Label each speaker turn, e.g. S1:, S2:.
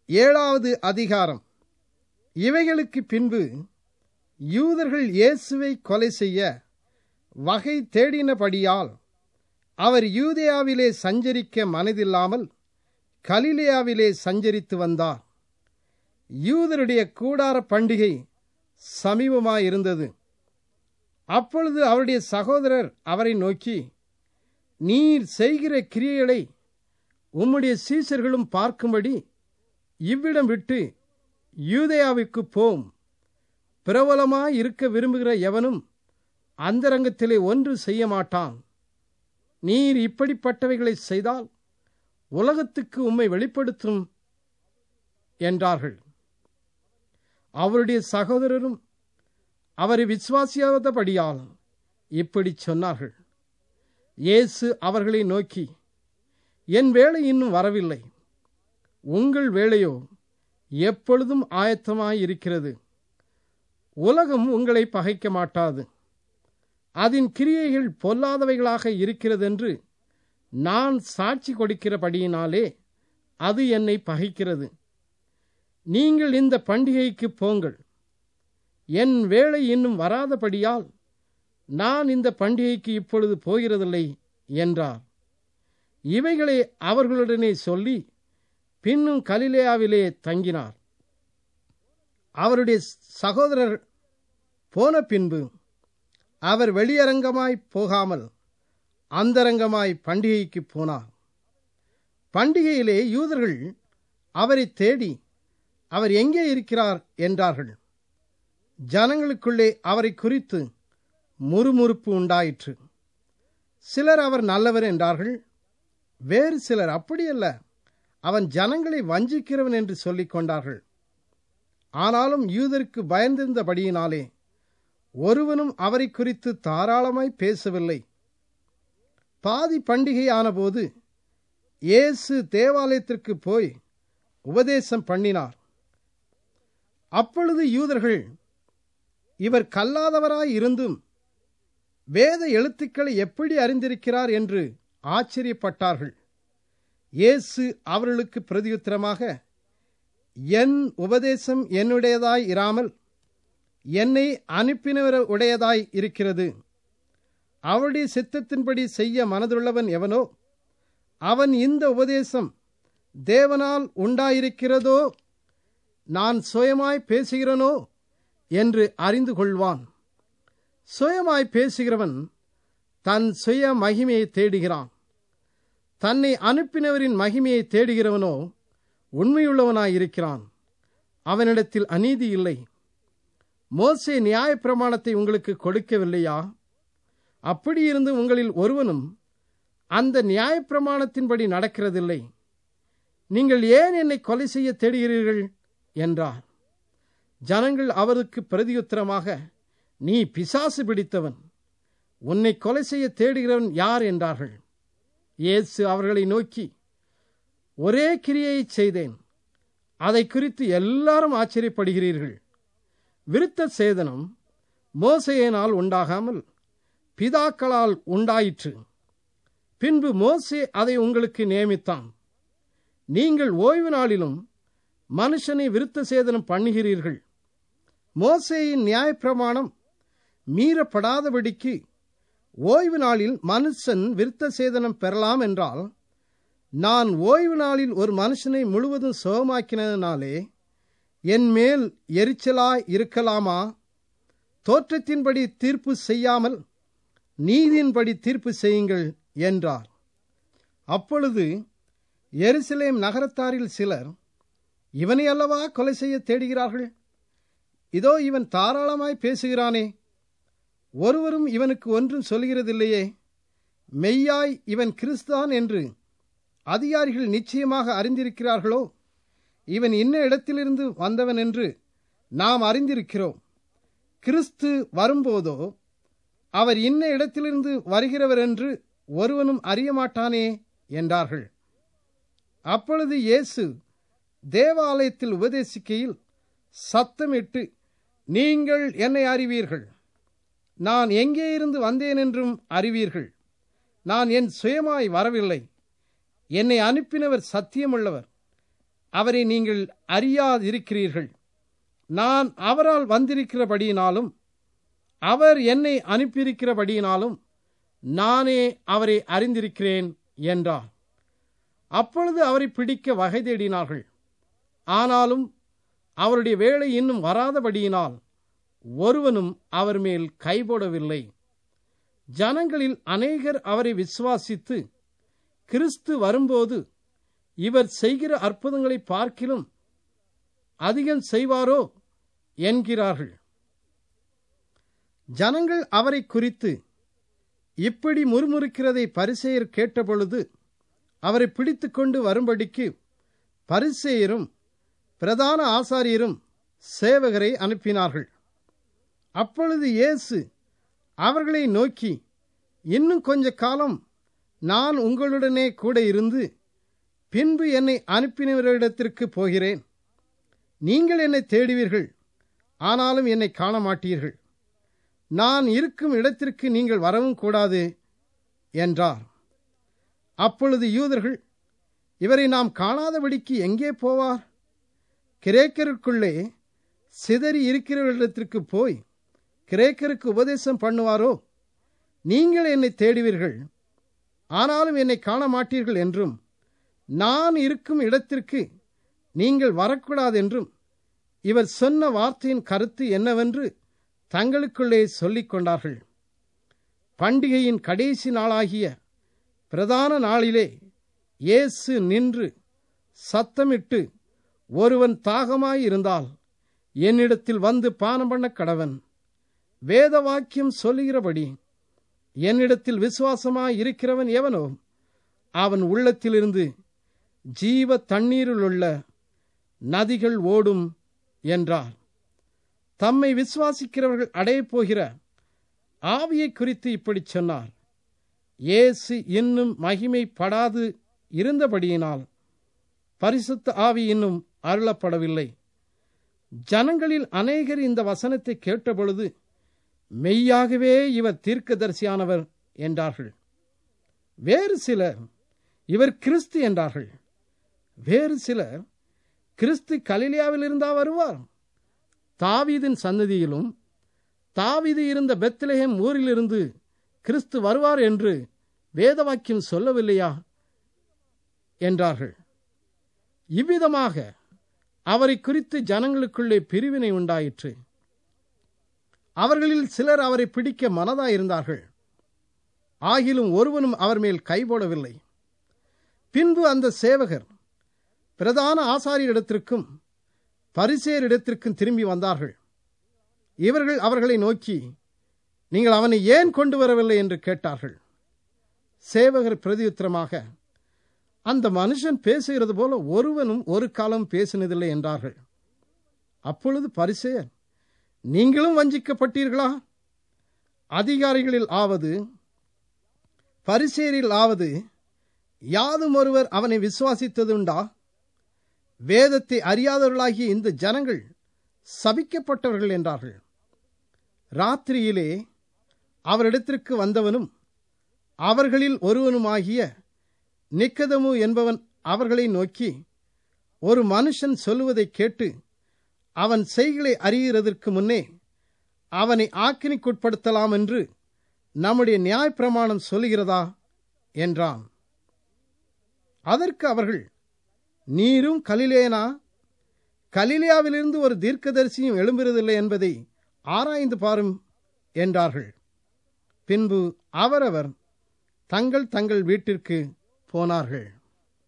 S1: 7வது அதிகாரம். இவைகளுக்கு பின்பு யூதர்கள் இயேசுவை கொலை செய்ய வகை தேடினபடியால் அவர் யூதேயாவிலே சஞ்சரிக்க மனதில்லாமல் கலிலேயாவிலே சஞ்சரித்து வந்தார். யூதருடைய கூடார பண்டிகை சமீபமாயிருந்தது. அப்பொழுது அவருடைய சகோதரர் அவரை நோக்கி, நீர் செய்கிற கிரியைகளை உம்முடைய சீசர்களும் பார்க்கும்படி இவ்விடம் விட்டு யூதேயாவுக்கு போம். பிரபலமாயிருக்க விரும்புகிற எவனும் அந்தரங்கத்திலே ஒன்று செய்ய மாட்டான். நீர் இப்படிப்பட்டவைகளை செய்தால் உலகத்துக்கு உம்மை வெளிப்படுத்தும் என்றார்கள். அவருடைய சகோதரரும் அவரை விசுவாசியாதபடியால் இப்படி சொன்னார்கள். இயேசு அவர்களை நோக்கி, என் வேளை இன்னும் வரவில்லை, உங்கள் வேளையோ எப்பொழுதும் ஆயத்தமாயிருக்கிறது. உலகம் உங்களை பகைக்க மாட்டாது. அதன் கிரியைகள் பொல்லாதவைகளாக இருக்கிறதென்று நான் சாட்சி கொடுக்கிறபடியினாலே அது என்னை பகைக்கிறது. நீங்கள் இந்த பண்டிகைக்கு போங்கள். என் வேளை இன்னும் வராதபடியால் நான் இந்த பண்டிகைக்கு இப்பொழுது போகிறதில்லை என்றார். இவைகளை அவர்களுடனே சொல்லி பின்னும் கலிலேயாவிலே தங்கினார். அவருடைய சகோதரர் போன பின்பு அவர் வெளியரங்கமாய் போகாமல் அந்தரங்கமாய் பண்டிகைக்கு போனார். பண்டிகையிலே யூதர்கள் அவரை தேடி, அவர் எங்கே இருக்கிறார் என்றார்கள். ஜனங்களுக்குள்ளே அவரை குறித்து முறுமுறுப்பு உண்டாயிற்று. சிலர் அவர் நல்லவர் என்றார்கள். வேறு சிலர் அப்படியல்ல, அவன் ஜனங்களை வஞ்சிக்கிறவன் என்று சொல்லிக் கொண்டார்கள். ஆனாலும் யூதருக்கு பயந்திருந்தபடியினாலே ஒருவனும் அவரை குறித்து தாராளமாய் பேசவில்லை. பாதி பண்டிகை ஆனபோது இயேசு தேவாலயத்திற்கு போய் உபதேசம் பண்ணினார். அப்பொழுது யூதர்கள் இவர் கல்லாதவராய் இருந்தும் வேத எழுத்துக்களை எப்படி அறிந்திருக்கிறார் என்று ஆச்சரியப்பட்டார்கள். இயேசு அவர்களுக்கு பிரதியுத்தரமாக, என் உபதேசம் என்னுடையதாய் இராமல் என்னை அனுப்பினவர் உடையதாய் இருக்கிறது. அவருடைய சித்தத்தின்படி செய்ய மனதுள்ளவன் எவனோ அவன் இந்த உபதேசம் தேவனால் உண்டாயிருக்கிறதோ நான் சுயமாய் பேசுகிறனோ என்று அறிந்து கொள்வான். சுயமாய் பேசுகிறவன் தன் சுய மகிமையை தேடுகிறான். தன்னை அனுப்பினவரின் மகிமையை தேடுகிறவனோ உண்மையுள்ளவனாயிருக்கிறான். அவனிடத்தில் அநீதி இல்லை. மோசே நியாயப்பிரமாணத்தை உங்களுக்கு கொடுக்கவில்லையா? அப்படியிருந்து உங்களில் ஒருவனும் அந்த நியாயப்பிரமாணத்தின்படி நடக்கிறதில்லை. நீங்கள் ஏன் என்னை கொலை செய்ய தேடுகிறீர்கள் என்றார். ஜனங்கள் அவருக்கு பிரதியுத்தரமாக, நீ பிசாசு பிடித்தவன், உன்னை கொலை செய்ய தேடுகிறவன் யார் என்றார்கள். இயேசு அவர்களை நோக்கி, ஒரே கிரியையை செய்தேன், அதை குறித்து எல்லாரும் ஆச்சரியப்படுகிறீர்கள். விருத்த சேதனம் மோசேயினால் உண்டாகாமல் பிதாக்களால் உண்டாயிற்று. பின்பு மோசே அதை உங்களுக்கு நியமித்தான். நீங்கள் ஓய்வு நாளிலும் மனுஷனை விருத்த சேதனம் பண்ணுகிறீர்கள். மோசேயின் நியாயப்பிரமாணம் மீறப்படாதபடிக்கு ஓய்வு நாளில் மனுஷன் விருத்த சேதனம் பெறலாம் என்றால், நான் ஓய்வு நாளில் ஒரு மனுஷனை முழுவதும் சுகமாக்கினதினாலே என் மேல் எரிச்சலாய் இருக்கலாமா? தோற்றத்தின்படி தீர்ப்பு செய்யாமல் நீதியின்படி தீர்ப்பு செய்யுங்கள் என்றார். அப்பொழுது எருசலேம் நகரத்தாரில் சிலர், இவனை அல்லவா கொலை செய்ய தேடுகிறார்கள்? இதோ இவன் தாராளமாய் பேசுகிறானே, ஒருவரும் இவனுக்கு ஒன்றும் சொல்கிறதில்லையே. மெய்யாய் இவன் கிறிஸ்தான் என்று அதிகாரிகள் நிச்சயமாக அறிந்திருக்கிறார்களோ? இவன் இன்ன இடத்திலிருந்து வந்தவன் என்று நாம் அறிந்திருக்கிறோம். கிறிஸ்து வரும்போதோ அவர் இன்ன இடத்திலிருந்து வருகிறவர் என்று ஒருவனும் அறியமாட்டானே என்றார்கள். அப்பொழுது இயேசு தேவாலயத்தில் உபதேசிக்கையில் சத்தமிட்டு, நீங்கள் என்னை அறிவீர்கள், நான் எங்கே இருந்து வந்தேன் என்றும் அறிவீர்கள். நான் என் சுயமாய் வரவில்லை, என்னை அனுப்பினவர் சத்தியமுள்ளவர். அவரை நீங்கள் அறியாதிருக்கிறீர்கள். நான் அவரால் வந்திருக்கிறபடியினாலும் அவர் என்னை அனுப்பியிருக்கிறபடியினாலும் நானே அவரை அறிந்திருக்கிறேன் என்றார். அப்பொழுது அவரை பிடிக்க வகை தேடினார்கள். ஆனாலும் அவருடைய வேளை இன்னும் வராதபடியினால் ஒருவனும் அவர் மேல் கைபோடவில்லை. ஜனங்களில் அநேகர் அவரை விசுவாசித்து, கிறிஸ்து வரும்போது இவர் செய்கிற அற்புதங்களை பார்க்கிலும் அதிகம் செய்வாரோ என்கிறார்கள். ஜனங்கள் அவரை குறித்து இப்படி முறுமுறுக்கிறதை பரிசேயர் கேட்டபொழுது அவரை பிடித்து கொண்டு வரும்படிக்கு பரிசேயரும் பிரதான ஆசாரியரும் சேவகரை அனுப்பினார்கள். அப்பொழுது இயேசு அவர்களை நோக்கி, இன்னும் கொஞ்ச காலம் நான் உங்களுடனே கூட இருந்து பின்பு என்னை அனுப்பினவரிடத்திற்கு போகிறேன். நீங்கள் என்னை தேடுவீர்கள், ஆனாலும் என்னை காண மாட்டீர்கள். நான் இருக்கும் இடத்திற்கு நீங்கள் வரவும் கூடாது என்றார். அப்பொழுது யூதர்கள், இவரை நாம் காணாதபடிக்கு எங்கே போவார்? கிரேக்கருக்குள்ளே சிதறி இருக்கிறவர்களிடத்திற்கு போய் கிரேக்கருக்கு உபதேசம் பண்ணுவாரோ? நீங்கள் என்னை தேடுவீர்கள், ஆனாலும் என்னை காண மாட்டீர்கள் என்றும், நான் இருக்கும் இடத்திற்கு நீங்கள் வரக்கூடாதென்றும் இவர் சொன்ன வார்த்தையின் கருத்து என்னவென்று தங்களுக்குள்ளே சொல்லிக் கொண்டார்கள். பண்டிகையின் கடைசி நாளாகிய பிரதான நாளிலே இயேசு நின்று சத்தமிட்டு, ஒருவன் தாகமாயிருந்தால் என்னிடத்தில் வந்து பானம் பண்ண கடவன். வேத வாக்கியம் சொல்லுகிறபடி என்னிடத்தில் விசுவாசமாயிருக்கிறவன் எவனோ அவன் உள்ளத்திலிருந்து ஜீவ தண்ணீரிலுள்ள நதிகள் ஓடும் என்றார். தம்மை விசுவாசிக்கிறவர்கள் அடையப் போகிற ஆவியை குறித்து இப்படி சொன்னார். இயேசு இன்னும் மகிமைப்படாது இருந்தபடியினால் பரிசுத்த ஆவி இன்னும் அருளப்படவில்லை. ஜனங்களில் அநேகர் இந்த வசனத்தை கேட்டபொழுது, மெய்யாகவே இவர் தீர்க்கதரிசியானவர் என்றார்கள். வேறு சிலர், இவர் கிறிஸ்து என்றார்கள். வேறு சிலர், கிறிஸ்து கலிலேயாவில் இருந்தா வருவார்? தாவீதின் சந்ததியிலும் தாவீது இருந்த பெத்லெகேம் ஊரிலிருந்து கிறிஸ்து வருவார் என்று வேதவாக்கியம் சொல்லவில்லையா என்றார்கள். இவ்விதமாக அவரை குறித்து ஜனங்களுக்குள்ளே பிரிவினை உண்டாயிற்று. அவர்களில் சிலர் அவரை பிடிக்க மனதாயிருந்தார்கள். ஆகிலும் ஒருவனும் அவர் மேல் கைபோடவில்லை. பின்பு அந்த சேவகர் பிரதான ஆசாரியரிடத்திற்கும் பரிசேயரிடத்திற்கும் திரும்பி வந்தார்கள். இவர்கள் அவர்களை நோக்கி, நீங்கள் அவனை ஏன் கொண்டு வரவில்லை என்று கேட்டார்கள். சேவகர் பிரதியுத்தரமாக, அந்த மனுஷன் பேசுகிறது போல ஒருவனும் ஒரு காலம் பேசினதில்லை என்றார்கள். அப்பொழுது பரிசேயர், நீங்களும் வஞ்சிக்கப்பட்டீர்களா? அதிகாரிகளில் ஆவது பரிசேயரில் ஆவது யாதும் ஒருவர் அவனை விசுவாசித்ததுண்டா? வேதத்தை அறியாதவர்களாகிய இந்த ஜனங்கள் சபிக்கப்பட்டவர்கள் என்றார்கள். ராத்திரியிலே அவரிடத்திற்கு வந்தவனும் அவர்களில் ஒருவனுமாகிய நிக்கதமு என்பவன் அவர்களை நோக்கி, ஒரு மனுஷன் சொல்லுவதை கேட்டு அவன் செய்களை அறிகிறதற்கு முன்னே அவனை ஆக்கினைக்குட்படுத்தலாம் என்று நம்முடைய நியாயப்பிரமாணம் சொல்லுகிறதா என்றான். அதற்கு அவர்கள், நீரும் கலிலேயனா? கலிலேயாவிலிருந்து ஒரு தீர்க்கதரிசியும் எழும்புறதில்லை என்பதை ஆராய்ந்து பாரும் என்றார்கள். பின்பு அவரவர் தங்கள் தங்கள் வீட்டிற்கு போனார்கள்.